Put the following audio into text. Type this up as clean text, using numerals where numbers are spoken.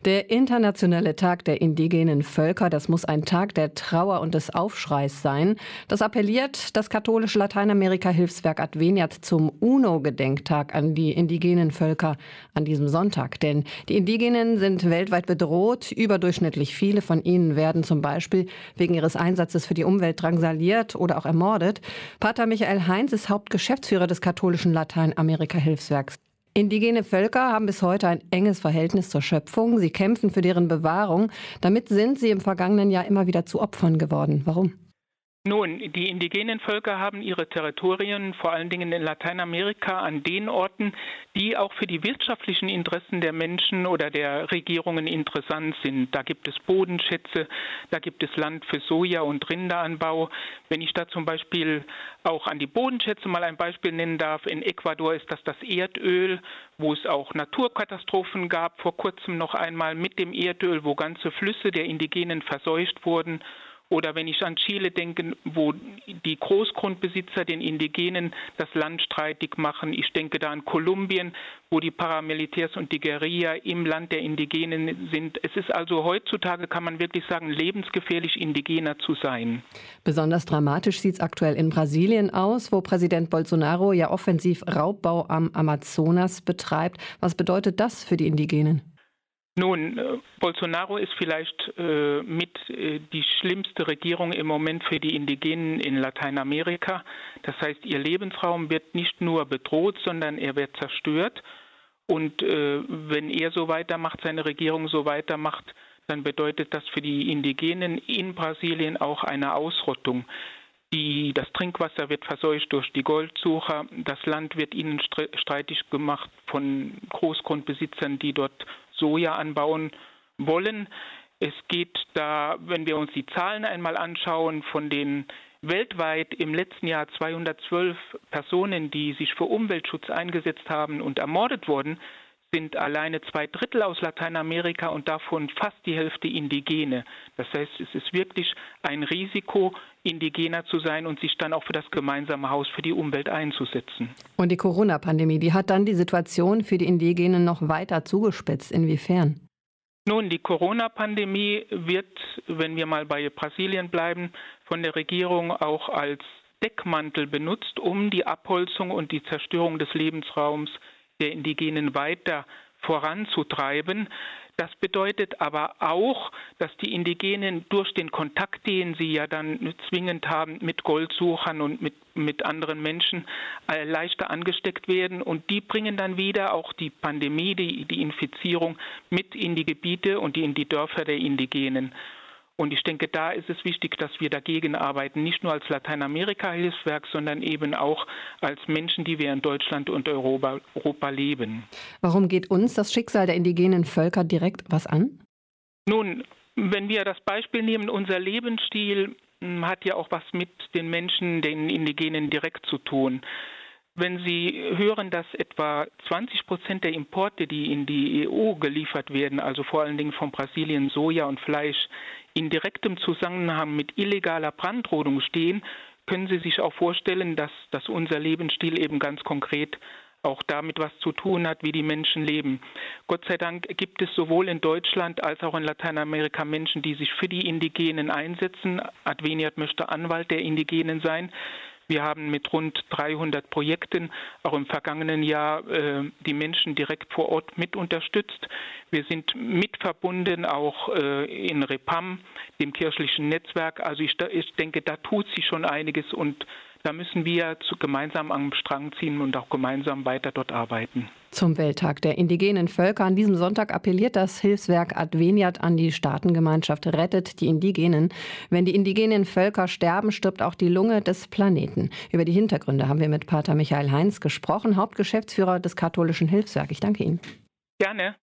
Der Internationale Tag der indigenen Völker, das muss ein Tag der Trauer und des Aufschreis sein. Das appelliert das katholische Lateinamerika-Hilfswerk Adveniat zum UNO-Gedenktag an die indigenen Völker an diesem Sonntag. Denn die Indigenen sind weltweit bedroht. Überdurchschnittlich viele von ihnen werden zum Beispiel wegen ihres Einsatzes für die Umwelt drangsaliert oder auch ermordet. Pater Michael Heinz ist Hauptgeschäftsführer des katholischen Lateinamerika-Hilfswerks. Indigene Völker haben bis heute ein enges Verhältnis zur Schöpfung. Sie kämpfen für deren Bewahrung. Damit sind sie im vergangenen Jahr immer wieder zu Opfern geworden. Warum? Nun, die indigenen Völker haben ihre Territorien, vor allen Dingen in Lateinamerika, an den Orten, die auch für die wirtschaftlichen Interessen der Menschen oder der Regierungen interessant sind. Da gibt es Bodenschätze, da gibt es Land für Soja- und Rinderanbau. Wenn ich da zum Beispiel auch an die Bodenschätze mal ein Beispiel nennen darf, in Ecuador ist das Erdöl, wo es auch Naturkatastrophen gab, vor kurzem noch einmal mit dem Erdöl, wo ganze Flüsse der Indigenen verseucht wurden. Oder wenn ich an Chile denke, wo die Großgrundbesitzer den Indigenen das Land streitig machen. Ich denke da an Kolumbien, wo die Paramilitärs und die Guerilla im Land der Indigenen sind. Es ist also heutzutage, kann man wirklich sagen, lebensgefährlich, Indigener zu sein. Besonders dramatisch sieht es aktuell in Brasilien aus, wo Präsident Bolsonaro ja offensiv Raubbau am Amazonas betreibt. Was bedeutet das für die Indigenen? Nun, Bolsonaro ist vielleicht die schlimmste Regierung im Moment für die Indigenen in Lateinamerika. Das heißt, ihr Lebensraum wird nicht nur bedroht, sondern er wird zerstört. Und wenn er so weitermacht, seine Regierung so weitermacht, dann bedeutet das für die Indigenen in Brasilien auch eine Ausrottung. Das Trinkwasser wird verseucht durch die Goldsucher. Das Land wird ihnen streitig gemacht von Großgrundbesitzern, die dort Soja anbauen wollen. Es geht da, wenn wir uns die Zahlen einmal anschauen, von den weltweit im letzten Jahr 212 Personen, die sich für Umweltschutz eingesetzt haben und ermordet wurden, sind alleine 2/3 aus Lateinamerika und davon fast die Hälfte Indigene. Das heißt, es ist wirklich ein Risiko, Indigener zu sein und sich dann auch für das gemeinsame Haus, für die Umwelt einzusetzen. Und die Corona-Pandemie, die hat dann die Situation für die Indigenen noch weiter zugespitzt. Inwiefern? Nun, die Corona-Pandemie wird, wenn wir mal bei Brasilien bleiben, von der Regierung auch als Deckmantel benutzt, um die Abholzung und die Zerstörung des Lebensraums der Indigenen weiter voranzutreiben. Das bedeutet aber auch, dass die Indigenen durch den Kontakt, den sie ja dann zwingend haben mit Goldsuchern und mit anderen Menschen, leichter angesteckt werden. Und die bringen dann wieder auch die Pandemie, die Infizierung mit in die Gebiete und in die Dörfer der Indigenen. Und ich denke, da ist es wichtig, dass wir dagegen arbeiten, nicht nur als Lateinamerika-Hilfswerk, sondern eben auch als Menschen, die wir in Deutschland und Europa leben. Warum geht uns das Schicksal der indigenen Völker direkt was an? Nun, wenn wir das Beispiel nehmen, unser Lebensstil hat ja auch was mit den Menschen, den Indigenen direkt zu tun. Wenn Sie hören, dass etwa 20% der Importe, die in die EU geliefert werden, also vor allen Dingen von Brasilien Soja und Fleisch, in direktem Zusammenhang mit illegaler Brandrodung stehen, können Sie sich auch vorstellen, dass unser Lebensstil eben ganz konkret auch damit was zu tun hat, wie die Menschen leben. Gott sei Dank gibt es sowohl in Deutschland als auch in Lateinamerika Menschen, die sich für die Indigenen einsetzen. Adveniat möchte Anwalt der Indigenen sein. Wir haben mit rund 300 Projekten auch im vergangenen Jahr die Menschen direkt vor Ort mit unterstützt. Wir sind mit verbunden auch in REPAM, dem kirchlichen Netzwerk. Also ich denke, da tut sich schon einiges und da müssen wir gemeinsam am Strang ziehen und auch gemeinsam weiter dort arbeiten. Zum Welttag der indigenen Völker an diesem Sonntag appelliert das Hilfswerk Adveniat an die Staatengemeinschaft Rettet die Indigenen. Wenn die indigenen Völker sterben, stirbt auch die Lunge des Planeten. Über die Hintergründe haben wir mit Pater Michael Heinz gesprochen, Hauptgeschäftsführer des katholischen Hilfswerks. Ich danke Ihnen. Gerne.